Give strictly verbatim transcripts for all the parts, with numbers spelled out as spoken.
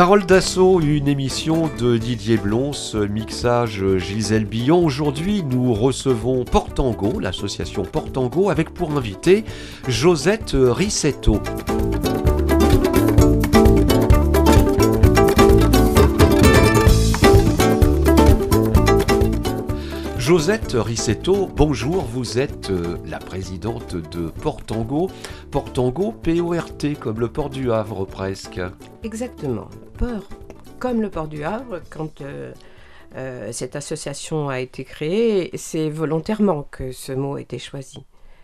Parole d'assaut, une émission de Didier Blons, mixage Gisèle Billon. Aujourd'hui, nous recevons Portango, l'association Portango, avec pour invité Josette Rissetto. Josette Rissetto, bonjour, vous êtes euh, la présidente de Portango. Portango, P O R T, comme le port du Havre presque. Exactement, port comme le port du Havre. Quand euh, euh, cette association a été créée, c'est volontairement que ce mot a été choisi.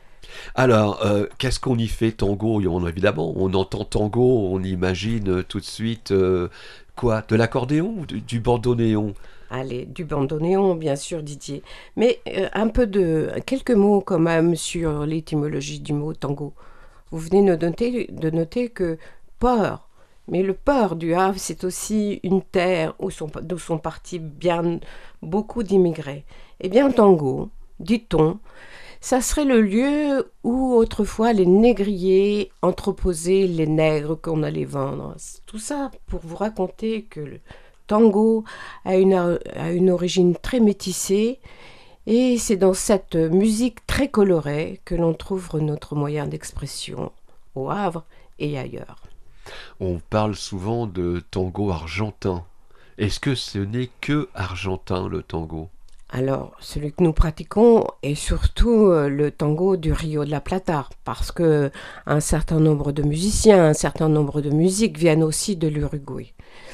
Alors, euh, qu'est-ce qu'on y fait, tango? Évidemment, on entend tango, on imagine tout de suite euh, quoi? De l'accordéon ou du, du bandoneon? Allez, du bandoneon, bien sûr, Didier. Mais euh, un peu de... quelques mots quand même sur l'étymologie du mot tango. Vous venez de noter, de noter que port, mais le port du Havre, c'est aussi une terre où sont, d'où sont partis bien beaucoup d'immigrés. Eh bien, tango, dit-on, ça serait le lieu où autrefois les négriers entreposaient les nègres qu'on allait vendre. Tout ça pour vous raconter que le tango a une, a une origine très métissée et c'est dans cette musique très colorée que l'on trouve notre moyen d'expression au Havre et ailleurs. On parle souvent de tango argentin. Est-ce que ce n'est que argentin le tango? Alors, celui que nous pratiquons est surtout le tango du Rio de la Plata, parce que un certain nombre de musiciens, un certain nombre de musiques viennent aussi de l'Uruguay.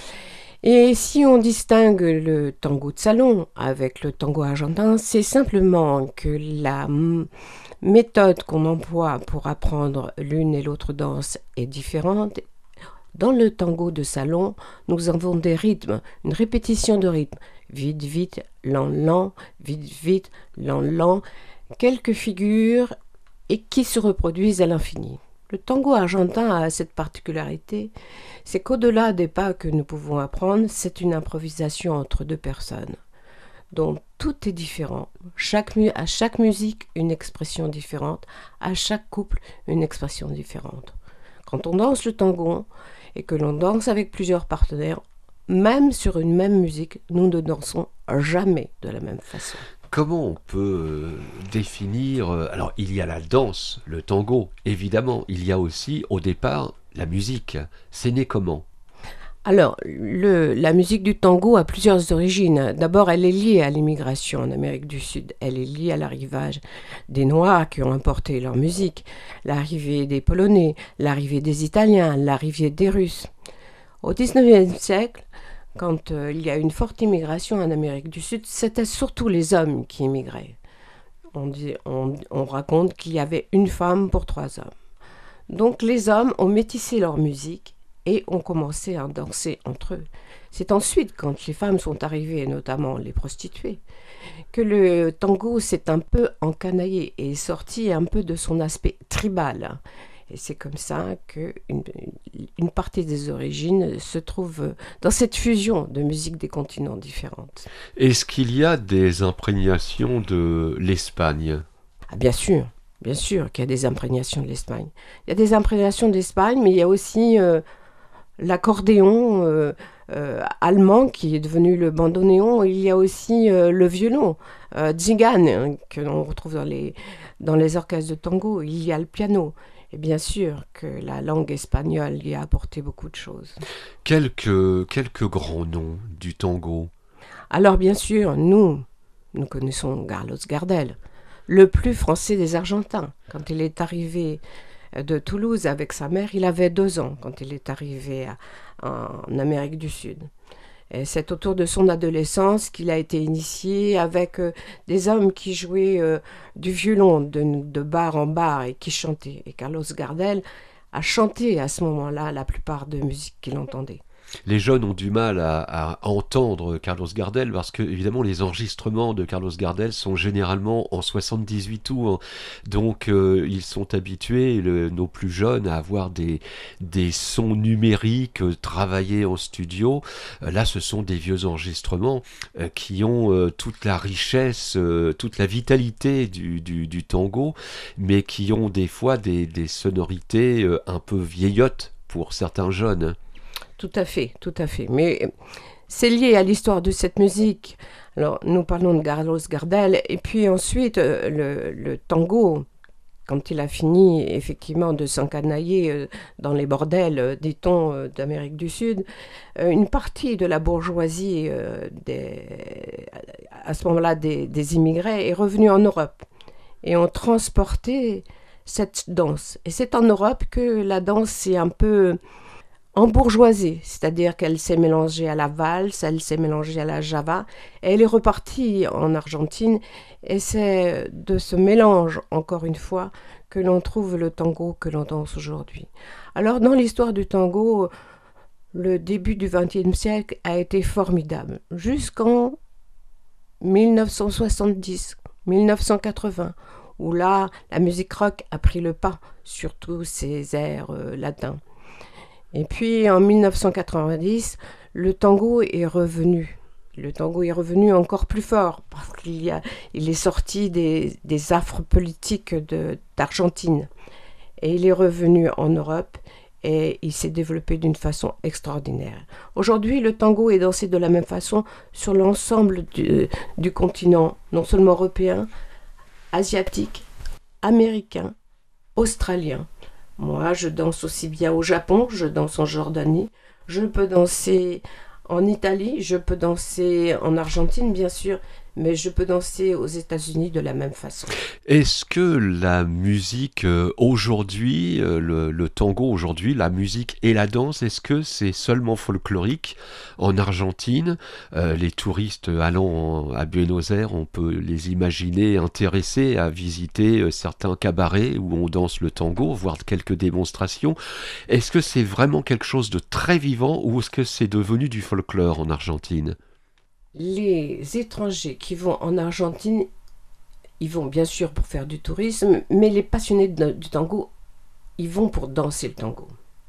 Et si on distingue le tango de salon avec le tango argentin, c'est simplement que la m- méthode qu'on emploie pour apprendre l'une et l'autre danse est différente. Dans le tango de salon, nous avons des rythmes, une répétition de rythmes, vite, vite, lent, lent, vite, vite, lent, lent, quelques figures et qui se reproduisent à l'infini. Le tango argentin a cette particularité, c'est qu'au-delà des pas que nous pouvons apprendre, c'est une improvisation entre deux personnes. Donc tout est différent. Chaque mu- à chaque musique, une expression différente. À chaque couple, une expression différente. Quand on danse le tango et que l'on danse avec plusieurs partenaires, même sur une même musique, nous ne dansons jamais de la même façon. Comment on peut euh, définir... euh, alors, il y a la danse, le tango, évidemment. Il y a aussi, au départ, la musique. C'est né comment? Alors, le, la musique du tango a plusieurs origines. D'abord, elle est liée à l'immigration en Amérique du Sud. Elle est liée à l'arrivage des Noirs qui ont importé leur musique, l'arrivée des Polonais, l'arrivée des Italiens, l'arrivée des Russes. Au dix-neuvième siècle, quand euh, il y a une forte immigration en Amérique du Sud, c'était surtout les hommes qui immigraient. On, dit, on, on raconte qu'il y avait une femme pour trois hommes. Donc les hommes ont métissé leur musique et ont commencé à danser entre eux. C'est ensuite, quand les femmes sont arrivées, et notamment les prostituées, que le tango s'est un peu encanaillé et est sorti un peu de son aspect tribal. Et c'est comme ça qu'une une partie des origines se trouve dans cette fusion de musiques des continents différentes. Est-ce qu'il y a des imprégnations de l'Espagne? Ah, bien sûr, bien sûr qu'il y a des imprégnations de l'Espagne. Il y a des imprégnations de l'Espagne, mais il y a aussi euh, l'accordéon euh, euh, allemand qui est devenu le bandoneon. Il y a aussi euh, le violon, euh, tzigane, que l'on retrouve dans les, dans les orchestres de tango. Il y a le piano. Et bien sûr que la langue espagnole y a apporté beaucoup de choses. Quelques, quelques grands noms du tango. Alors bien sûr, nous, nous connaissons Carlos Gardel, le plus français des Argentins. Quand il est arrivé de Toulouse avec sa mère, il avait deux ans quand il est arrivé à, en Amérique du Sud. Et c'est autour de son adolescence qu'il a été initié avec euh, des hommes qui jouaient euh, du violon de, de bar en bar et qui chantaient. Et Carlos Gardel a chanté à ce moment-là la plupart de musiques qu'il entendait. Les jeunes ont du mal à, à entendre Carlos Gardel parce que, évidemment, les enregistrements de Carlos Gardel sont généralement en soixante-dix-huit tours. Donc, euh, ils sont habitués, le, nos plus jeunes, à avoir des, des sons numériques euh, travaillés en studio. Euh, là, ce sont des vieux enregistrements euh, qui ont euh, toute la richesse, euh, toute la vitalité du, du, du tango, mais qui ont des fois des, des sonorités euh, un peu vieillottes pour certains jeunes. tout à fait, tout à fait. Mais c'est lié à l'histoire de cette musique. Alors, nous parlons de Carlos Gardel, et puis ensuite, euh, le, le tango, quand il a fini effectivement de s'encanailler euh, dans les bordels, euh, dit-on, euh, d'Amérique du Sud, euh, une partie de la bourgeoisie, euh, des, à ce moment-là des, des immigrés, est revenue en Europe et ont transporté cette danse. Et c'est en Europe que la danse s'est un peu embourgeoisée, c'est-à-dire qu'elle s'est mélangée à la valse, elle s'est mélangée à la java, et elle est repartie en Argentine, et c'est de ce mélange, encore une fois, que l'on trouve le tango que l'on danse aujourd'hui. Alors, dans l'histoire du tango, le début du vingtième siècle a été formidable, jusqu'en mille neuf cent soixante-dix, mille neuf cent quatre-vingts, où là, la musique rock a pris le pas sur tous ces airs euh, latins. Et puis en mille neuf cent quatre-vingt-dix, le tango est revenu. Le tango est revenu encore plus fort parce qu'il y a, il est sorti des, des affres politiques de, d'Argentine. Et il est revenu en Europe et il s'est développé d'une façon extraordinaire. Aujourd'hui, le tango est dansé de la même façon sur l'ensemble du, du continent, non seulement européen, asiatique, américain, australien. Moi, je danse aussi bien au Japon, je danse en Jordanie, je peux danser en Italie, je peux danser en Argentine, bien sûr, mais je peux danser aux États-Unis de la même façon. Est-ce que la musique euh, aujourd'hui, euh, le, le tango aujourd'hui, la musique et la danse, est-ce que c'est seulement folklorique en Argentine? Euh, les touristes allant en- à Buenos Aires, on peut les imaginer intéressés à visiter euh, certains cabarets où on danse le tango, voir quelques démonstrations. Est-ce que c'est vraiment quelque chose de très vivant ou est-ce que c'est devenu du folklore en Argentine? Les étrangers qui vont en Argentine, ils vont bien sûr pour faire du tourisme, mais les passionnés de- du tango, ils vont pour danser le tango.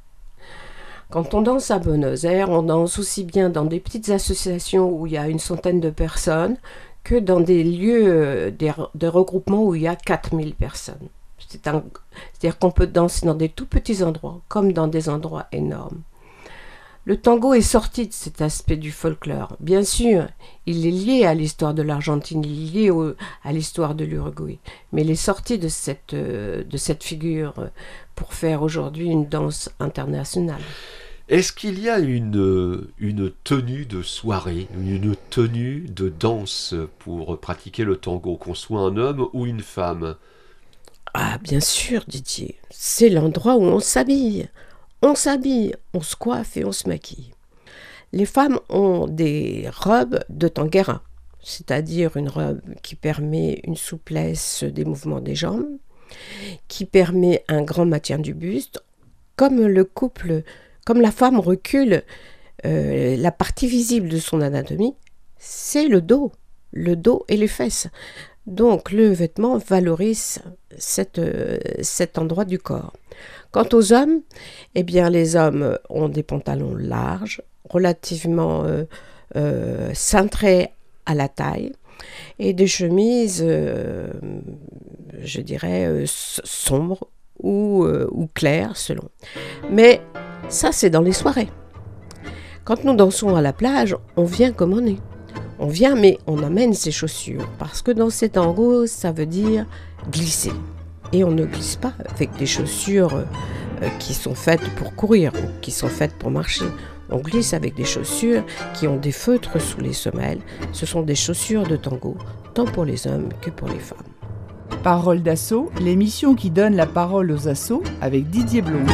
Quand on danse à Buenos Aires, on danse aussi bien dans des petites associations où il y a une centaine de personnes que dans des lieux euh, des re- de regroupement où il y a quatre mille personnes. C'est un- C'est-à-dire qu'on peut danser dans des tout petits endroits comme dans des endroits énormes. Le tango est sorti de cet aspect du folklore. Bien sûr, il est lié à l'histoire de l'Argentine, il est lié au- à l'histoire de l'Uruguay, mais il est sorti de cette, euh, de cette figure euh, pour faire aujourd'hui une danse internationale. Est-ce qu'il y a une, euh, une tenue de soirée, une tenue de danse pour pratiquer le tango, qu'on soit un homme ou une femme? Ah, bien sûr, Didier, c'est l'endroit où on s'habille. On s'habille, on se coiffe et on se maquille. Les femmes ont des robes de tanguera, c'est-à-dire une robe qui permet une souplesse des mouvements des jambes, qui permet un grand maintien du buste, comme le couple, comme la femme recule, euh, la partie visible de son anatomie, c'est le dos, le dos et les fesses. Donc le vêtement valorise cette, euh, cet endroit du corps. Quant aux hommes, eh bien les hommes ont des pantalons larges, relativement euh, euh, cintrés à la taille, et des chemises, euh, je dirais, euh, sombres ou, euh, ou claires selon. Mais ça, c'est dans les soirées. Quand nous dansons à la plage, on vient comme on est. On vient, mais on amène ses chaussures, parce que dans ces tangos, ça veut dire glisser. Et on ne glisse pas avec des chaussures euh, qui sont faites pour courir ou qui sont faites pour marcher. On glisse avec des chaussures qui ont des feutres sous les semelles. Ce sont des chaussures de tango, tant pour les hommes que pour les femmes. Parole d'assaut, l'émission qui donne la parole aux assauts avec Didier Blons.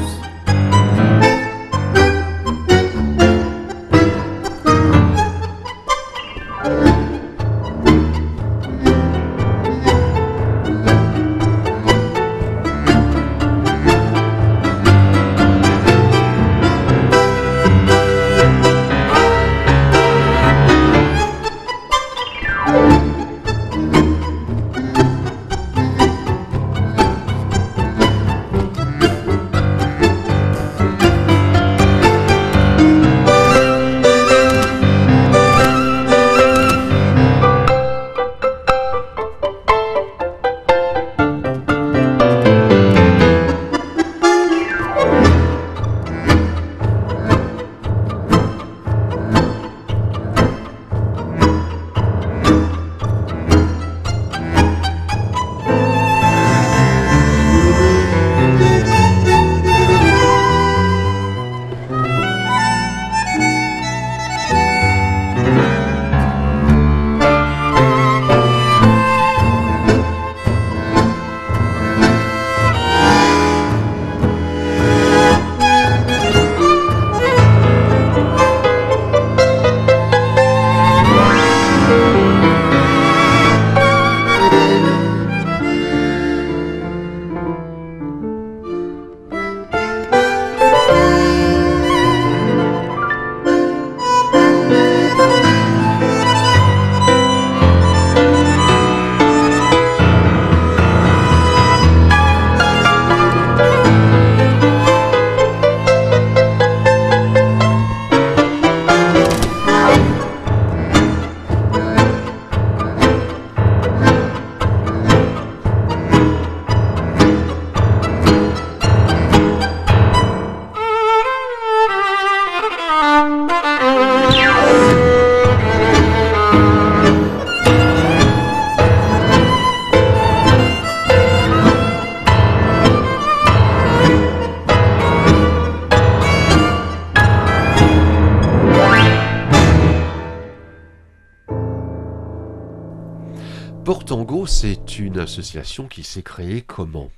Portango, c'est une association qui s'est créée comment?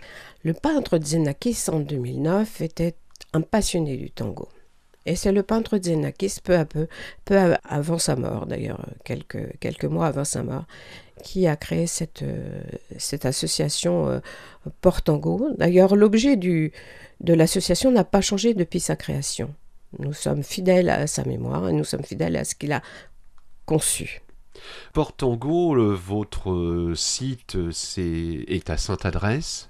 Le peintre Xenakis, en deux mille neuf, était un passionné du tango. Et c'est le peintre Xenakis, peu à peu, peu avant sa mort d'ailleurs, quelques, quelques mois avant sa mort, qui a créé cette, euh, cette association euh, Portango. D'ailleurs, l'objet du, de l'association n'a pas changé depuis sa création. Nous sommes fidèles à sa mémoire et nous sommes fidèles à ce qu'il a conçu. Portango, le, votre site c'est, est à Sainte-Adresse.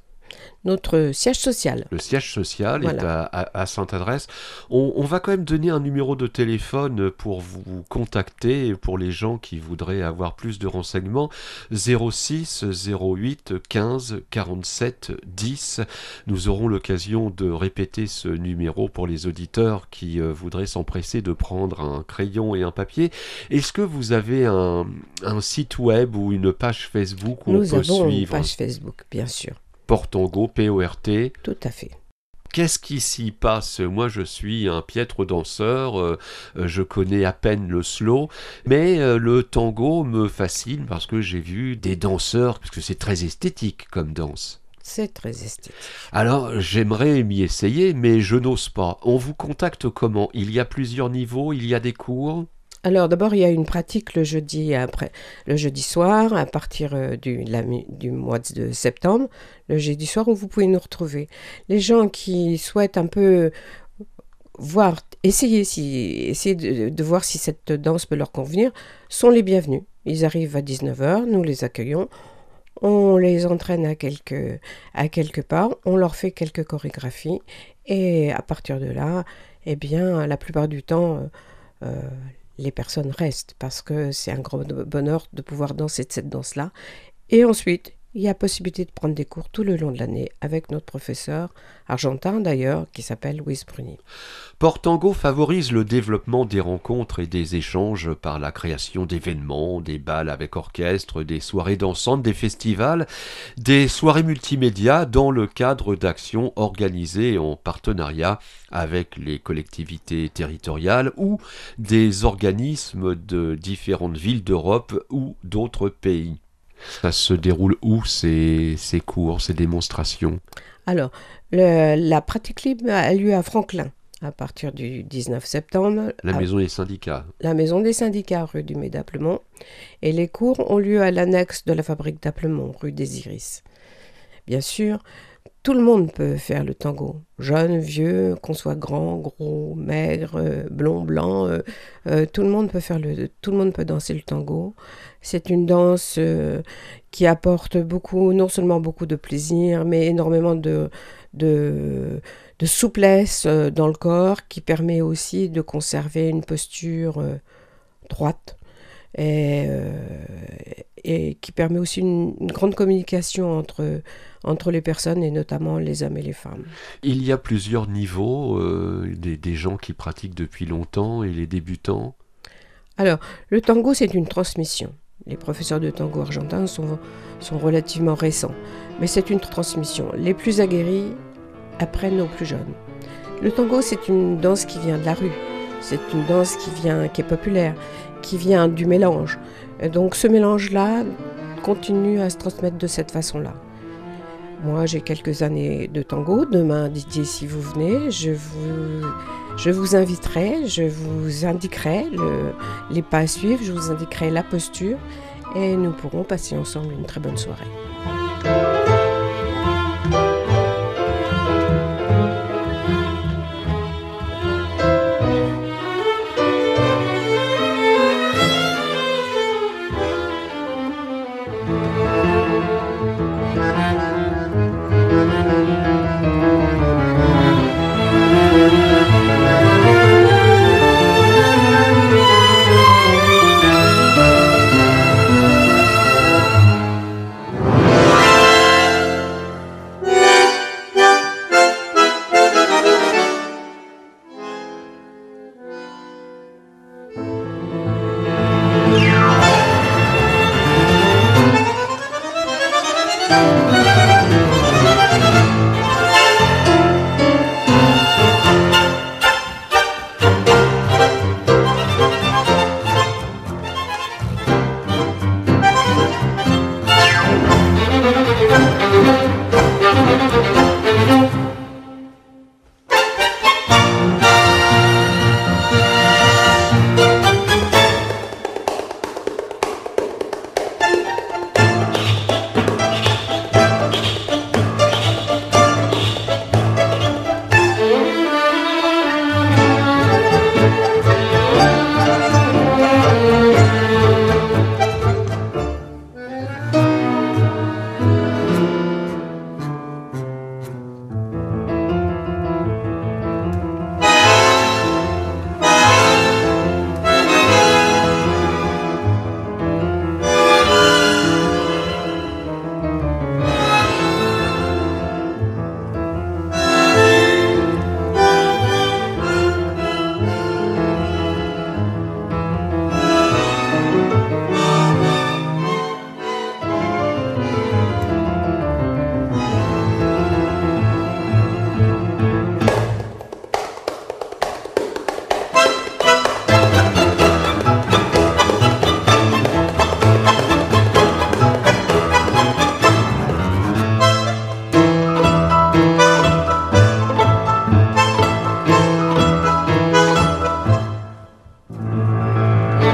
Notre siège social. Le siège social Voilà. est à, à, à Sainte-Adresse. On, on va quand même donner un numéro de téléphone pour vous contacter, pour les gens qui voudraient avoir plus de renseignements. zéro six zéro huit quinze quarante-sept dix. Nous aurons l'occasion de répéter ce numéro pour les auditeurs qui euh, voudraient s'empresser de prendre un crayon et un papier. Est-ce que vous avez un, un site web ou une page Facebook où Nous on peut avons suivre une page Facebook, bien sûr. Portango, P O R T. Tout à fait. Qu'est-ce qui s'y passe? Moi, je suis un piètre danseur, euh, je connais à peine le slow, mais euh, le tango me fascine parce que j'ai vu des danseurs, parce que c'est très esthétique comme danse. C'est très esthétique. Alors, j'aimerais m'y essayer, mais je n'ose pas. On vous contacte comment? Il y a plusieurs niveaux, il y a des cours? Alors d'abord, il y a une pratique le jeudi, après, le jeudi soir, à partir euh, du, la, du mois de septembre, le jeudi soir où vous pouvez nous retrouver. Les gens qui souhaitent un peu voir, essayer, si, essayer de, de voir si cette danse peut leur convenir, sont les bienvenus. Ils arrivent à dix-neuf heures, nous les accueillons, on les entraîne à quelque, à quelque part, on leur fait quelques chorégraphies et à partir de là, eh bien, la plupart du temps, euh, les personnes restent parce que c'est un grand bonheur de pouvoir danser de cette danse-là. Et ensuite, il y a possibilité de prendre des cours tout le long de l'année avec notre professeur, argentin d'ailleurs, qui s'appelle Louis Bruni. Portango favorise le développement des rencontres et des échanges par la création d'événements, des bals avec orchestre, des soirées dansantes, des festivals, des soirées multimédia dans le cadre d'actions organisées en partenariat avec les collectivités territoriales ou des organismes de différentes villes d'Europe ou d'autres pays. Ça se déroule où ces, ces cours, ces démonstrations? Alors, le, la pratique libre a lieu à Franklin à partir du dix-neuf septembre. La à, maison des syndicats. La maison des syndicats, rue du Mets-d'Applemont. Et les cours ont lieu à l'annexe de la fabrique d'Applemont, rue des Iris. Bien sûr, tout le monde peut faire le tango. Jeune, vieux, qu'on soit grand, gros, maigre, blond, blanc, euh, euh, tout le monde peut faire le, tout le monde peut danser le tango. C'est une danse euh, qui apporte beaucoup, non seulement beaucoup de plaisir, mais énormément de, de, de souplesse euh, dans le corps, qui permet aussi de conserver une posture euh, droite. Et, euh, et qui permet aussi une, une grande communication entre, entre les personnes et notamment les hommes et les femmes. Il y a plusieurs niveaux, euh, des, des gens qui pratiquent depuis longtemps et les débutants. Alors, le tango, c'est une transmission. Les professeurs de tango argentins sont, sont relativement récents, mais c'est une transmission. Les plus aguerris apprennent aux plus jeunes. Le tango, c'est une danse qui vient de la rue. C'est une danse qui vient, qui est populaire, qui vient du mélange. Donc ce mélange-là continue à se transmettre de cette façon-là. Moi, j'ai quelques années de tango. Demain, Didier, si vous venez, je vous, je vous inviterai, je vous indiquerai le, les pas à suivre, je vous indiquerai la posture et nous pourrons passer ensemble une très bonne soirée.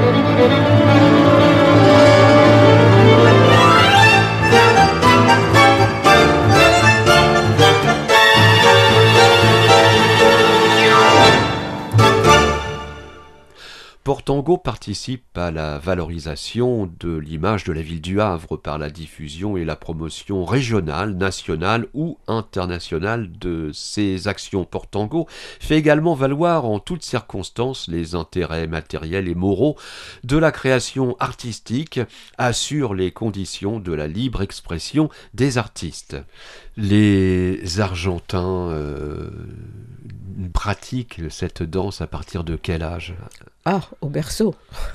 Portango participe à la valorisation de l'image de la ville du Havre par la diffusion et la promotion régionale, nationale ou internationale de ses actions. Portango fait également valoir en toutes circonstances les intérêts matériels et moraux de la création artistique, assure les conditions de la libre expression des artistes. Les Argentins euh, pratiquent cette danse à partir de quel âge ? Ah, au berceau,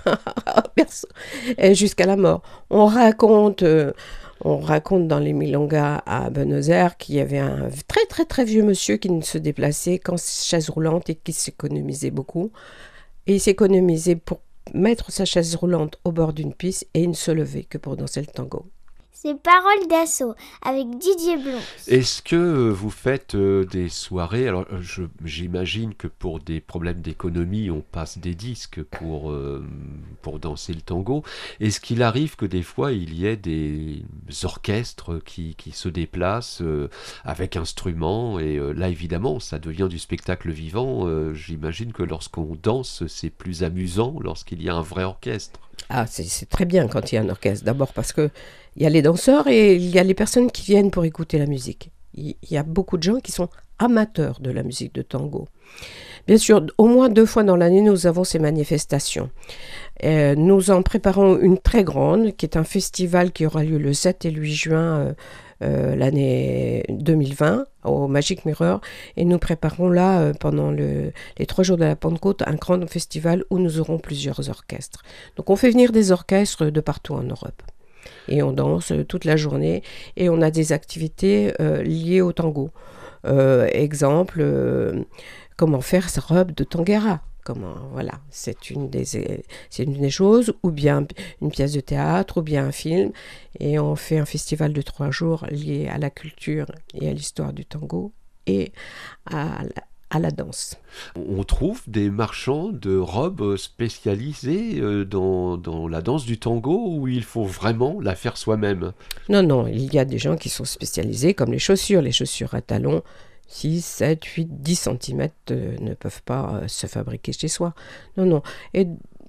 au berceau. Et jusqu'à la mort. On raconte, euh, on raconte dans les milongas à Buenos Aires qu'il y avait un très très très vieux monsieur qui ne se déplaçait qu'en chaise roulante et qui s'économisait beaucoup. Et il s'économisait pour mettre sa chaise roulante au bord d'une piste et il ne se levait que pour danser le tango. C'est Parole d'assaut avec Didier Blon. Est-ce que vous faites euh, des soirées ? Alors, je, j'imagine que pour des problèmes d'économie, on passe des disques pour, euh, pour danser le tango. Est-ce qu'il arrive que des fois, il y ait des orchestres qui, qui se déplacent euh, avec instruments ? Et euh, là, évidemment, ça devient du spectacle vivant. Euh, j'imagine que lorsqu'on danse, c'est plus amusant lorsqu'il y a un vrai orchestre. Ah, c'est, c'est très bien quand il y a un orchestre. D'abord parce que il y a les danseurs et il y a les personnes qui viennent pour écouter la musique. Il y a beaucoup de gens qui sont amateurs de la musique de tango. Bien sûr, au moins deux fois dans l'année, nous avons ces manifestations. Euh, nous en préparons une très grande, qui est un festival qui aura lieu le sept et le huit juin euh, euh, l'année deux mille vingt au Magic Mirror. Et nous préparons là, euh, pendant le, les trois jours de la Pentecôte, un grand festival où nous aurons plusieurs orchestres. Donc on fait venir des orchestres de partout en Europe. Et on danse toute la journée et on a des activités euh, liées au tango. Euh, exemple, euh, comment faire sa robe de tanguera. Comment, voilà, c'est une, des, c'est une des choses, ou bien une pièce de théâtre, ou bien un film. Et on fait un festival de trois jours lié à la culture et à l'histoire du tango et à la, à la danse. On trouve des marchands de robes spécialisés dans, dans la danse du tango où il faut vraiment la faire soi-même. Non, non, il y a des gens qui sont spécialisés comme les chaussures. Les chaussures à talons, six, sept, huit, dix centimètres euh, ne peuvent pas euh, se fabriquer chez soi. Non, non. Et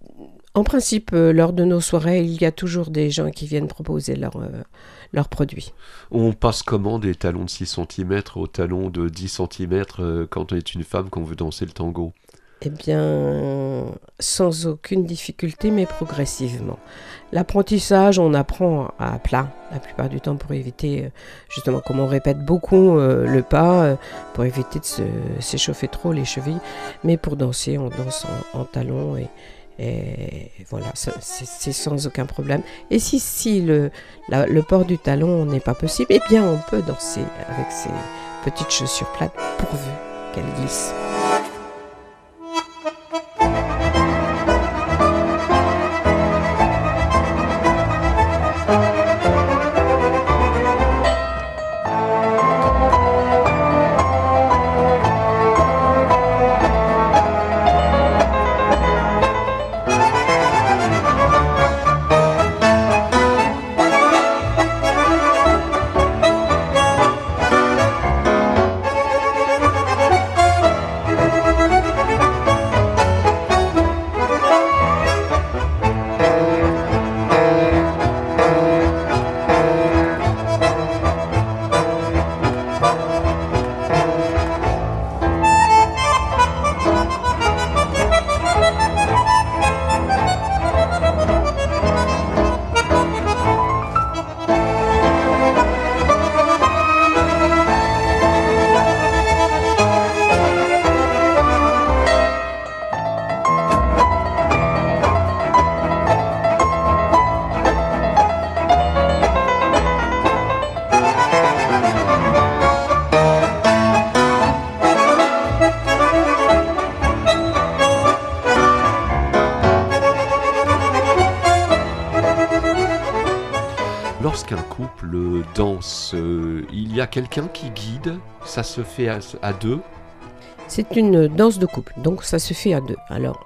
en principe, euh, lors de nos soirées, il y a toujours des gens qui viennent proposer leurs euh, leurs produits. On passe comment des talons de six centimètres aux talons de dix centimètres euh, quand on est une femme qu'on veut danser le tango ? Eh bien, sans aucune difficulté, mais progressivement. L'apprentissage, on apprend à plat, la plupart du temps, pour éviter, justement, comme on répète beaucoup euh, le pas, euh, pour éviter de se, s'échauffer trop les chevilles. Mais pour danser, on danse en, en talons et, et voilà, ça, c'est, c'est sans aucun problème. Et si, si le, la, le port du talon n'est pas possible, eh bien, on peut danser avec ces petites chaussures plates, pourvu qu'elles glissent. Lorsqu'un couple danse, euh, il y a quelqu'un qui guide, ça se fait à, à deux. C'est une danse de couple, donc ça se fait à deux. Alors,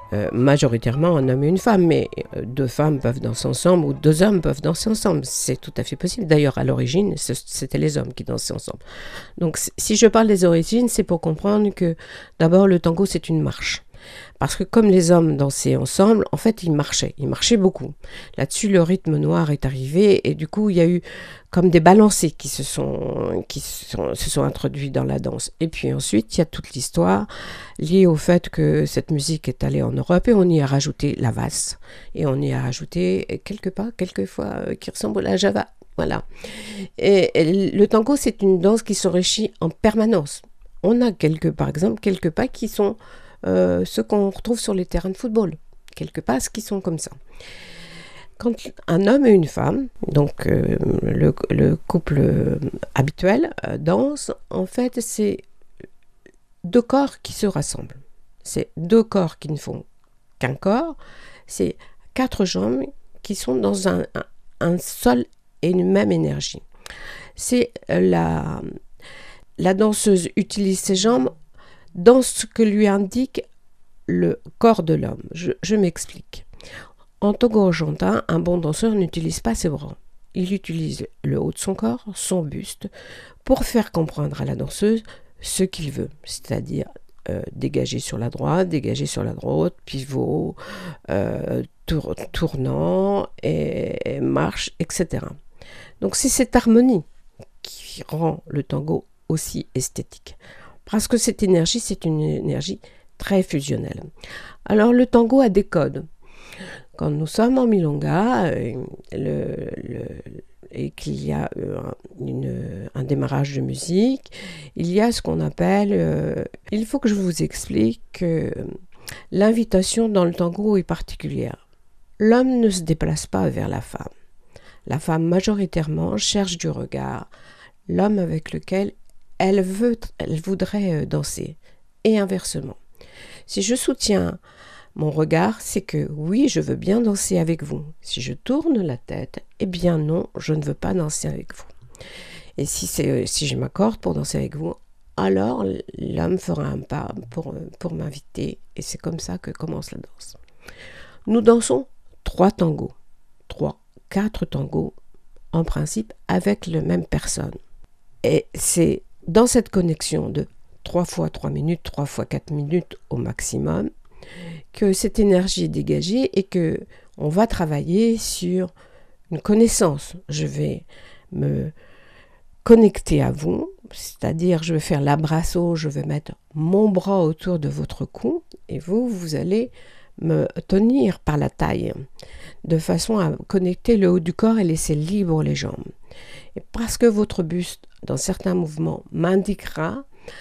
euh, majoritairement un homme et une femme, mais euh, deux femmes peuvent danser ensemble ou deux hommes peuvent danser ensemble. C'est tout à fait possible. D'ailleurs, à l'origine, ce- c'était les hommes qui dansaient ensemble. Donc, c- si je parle des origines, c'est pour comprendre que d'abord, le tango, c'est une marche. Parce que comme les hommes dansaient ensemble, en fait, ils marchaient. Ils marchaient beaucoup. Là-dessus, le rythme noir est arrivé et du coup, il y a eu comme des balancés qui se sont, qui se sont, se sont introduits dans la danse. Et puis ensuite, il y a toute l'histoire liée au fait que cette musique est allée en Europe et on y a rajouté la valse. Et on y a rajouté quelques pas, quelquefois, euh, qui ressemblent à la java. Voilà. Et, et le tango, c'est une danse qui s'enrichit en permanence. On a quelques, par exemple, quelques pas qui sont euh, ceux qu'on retrouve sur les terrains de football. Quelques pas qui sont comme ça. Quand un homme et une femme, donc euh, le, le couple euh, habituel, euh, danse, en fait, c'est deux corps qui se rassemblent. C'est deux corps qui ne font qu'un corps. C'est quatre jambes qui sont dans un, un, un seul et une même énergie. C'est la, la danseuse utilise ses jambes dans ce que lui indique le corps de l'homme. Je, je m'explique. En tango argentin, un bon danseur n'utilise pas ses bras. Il utilise le haut de son corps, son buste, pour faire comprendre à la danseuse ce qu'il veut, c'est-à-dire euh, dégager sur la droite, dégager sur la droite, pivot, euh, tour, tournant, et, et marche, et cetera. Donc c'est cette harmonie qui rend le tango aussi esthétique. Parce que cette énergie, c'est une énergie très fusionnelle. Alors le tango a des codes. Quand nous sommes en milonga euh, le, le, et qu'il y a euh, une, un démarrage de musique, il y a ce qu'on appelle... Euh, il faut que je vous explique que l'invitation dans le tango est particulière. L'homme ne se déplace pas vers la femme. La femme majoritairement cherche du regard l'homme avec lequel elle, veut, elle voudrait danser, et inversement. Si je soutiens mon regard, c'est que oui, je veux bien danser avec vous. Si je tourne la tête, eh bien non, je ne veux pas danser avec vous. Et si, c'est, si je m'accorde pour danser avec vous, alors l'homme fera un pas pour, pour m'inviter, et c'est comme ça que commence la danse. Nous dansons trois tangos, trois, quatre tangos, en principe, avec la même personne. Et c'est dans cette connexion de trois fois trois minutes, trois fois quatre minutes au maximum, que cette énergie est dégagée et que on va travailler sur une connaissance. Je vais me connecter à vous, c'est-à-dire je vais faire l'abrasso, je vais mettre mon bras autour de votre cou et vous, vous allez me tenir par la taille de façon à connecter le haut du corps et laisser libre les jambes. Et parce que votre buste, dans certains mouvements, m'indiquera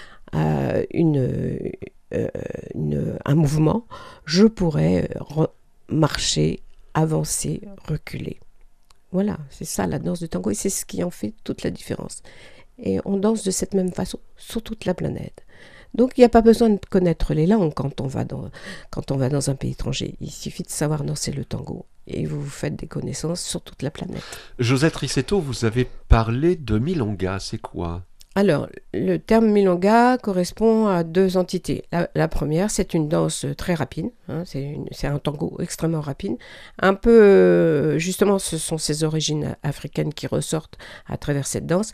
euh, une... Euh, une, un mouvement, je pourrais re- marcher, avancer, reculer. Voilà, c'est ça la danse du tango et c'est ce qui en fait toute la différence. Et on danse de cette même façon sur toute la planète. Donc il n'y a pas besoin de connaître les langues quand on va dans, quand on va dans un pays étranger. Il suffit de savoir danser le tango et vous vous faites des connaissances sur toute la planète. Josette Rissetto, vous avez parlé de milonga, c'est quoi ? Alors, le terme milonga correspond à deux entités. La, la première, c'est une danse très rapide, hein, c'est, une, c'est un tango extrêmement rapide. Un peu, euh, justement, ce sont ses origines africaines qui ressortent à travers cette danse.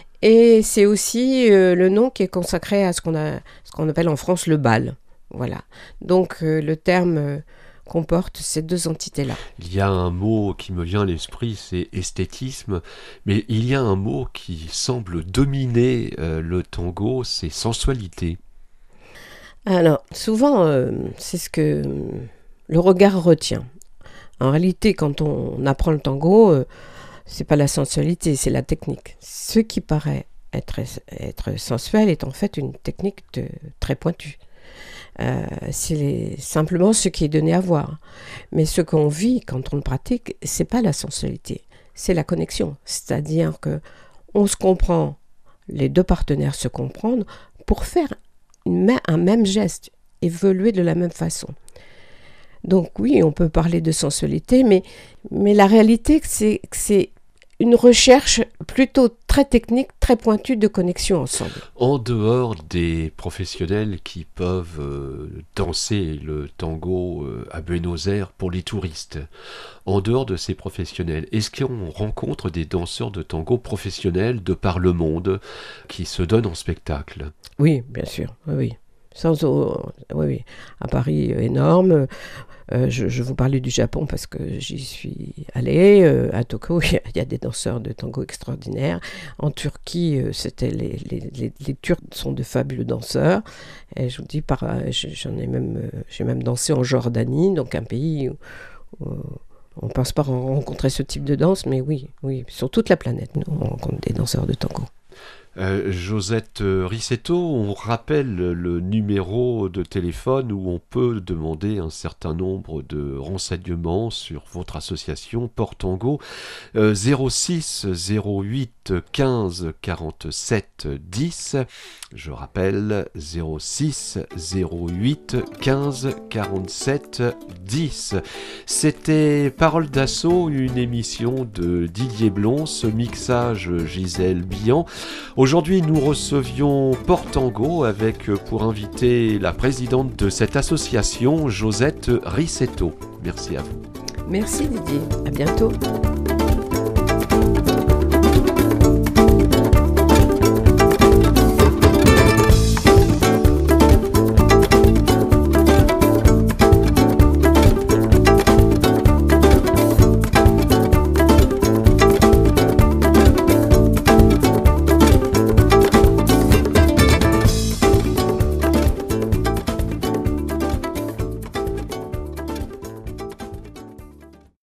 Et c'est aussi euh, le nom qui est consacré à ce qu'on, a, ce qu'on appelle en France le bal. Voilà. Donc, euh, le terme... Euh, comporte ces deux entités-là. Il y a un mot qui me vient à l'esprit, c'est esthétisme, mais il y a un mot qui semble dominer euh, le tango, c'est sensualité. Alors, souvent, euh, c'est ce que euh, le regard retient. En réalité, quand on apprend le tango, euh, c'est pas la sensualité, c'est la technique. Ce qui paraît être, être sensuel est en fait une technique de, très pointue. Euh, c'est les, simplement ce qui est donné à voir. Mais ce qu'on vit quand on le pratique, c'est pas la sensualité, c'est la connexion. C'est-à-dire que on se comprend, les deux partenaires se comprennent pour faire une, un même geste, évoluer de la même façon. Donc oui, on peut parler de sensualité, mais, mais la réalité, c'est, c'est une recherche plutôt très technique, très pointue de connexion ensemble. En dehors des professionnels qui peuvent euh, danser le tango euh, à Buenos Aires pour les touristes, en dehors de ces professionnels, est-ce qu'on rencontre des danseurs de tango professionnels de par le monde qui se donnent en spectacle? Oui, bien sûr, oui, oui. Sans, oui, oui. À Paris, énorme. Euh, je, je vous parlais du Japon parce que j'y suis allée. Euh, à Tokyo, il y, y a des danseurs de tango extraordinaires. En Turquie, euh, c'était les, les, les, les Turcs sont de fabuleux danseurs. Et je vous dis, par, j'en ai même, euh, j'ai même dansé en Jordanie, donc un pays où, où on ne pense pas rencontrer ce type de danse, mais oui, oui, sur toute la planète, nous, on rencontre des danseurs de tango. Euh, Josette Rissetto, on rappelle le numéro de téléphone où on peut demander un certain nombre de renseignements sur votre association Portango, euh, zéro six zéro huit quinze quarante-sept dix. Je rappelle zéro six zéro huit quinze quarante-sept dix. C'était Parole d'Assaut, une émission de Didier Blon, ce mixage Gisèle Billan. Aujourd'hui, nous recevions Portango avec pour invité la présidente de cette association, Josette Rissetto. Merci à vous. Merci Didier, à bientôt.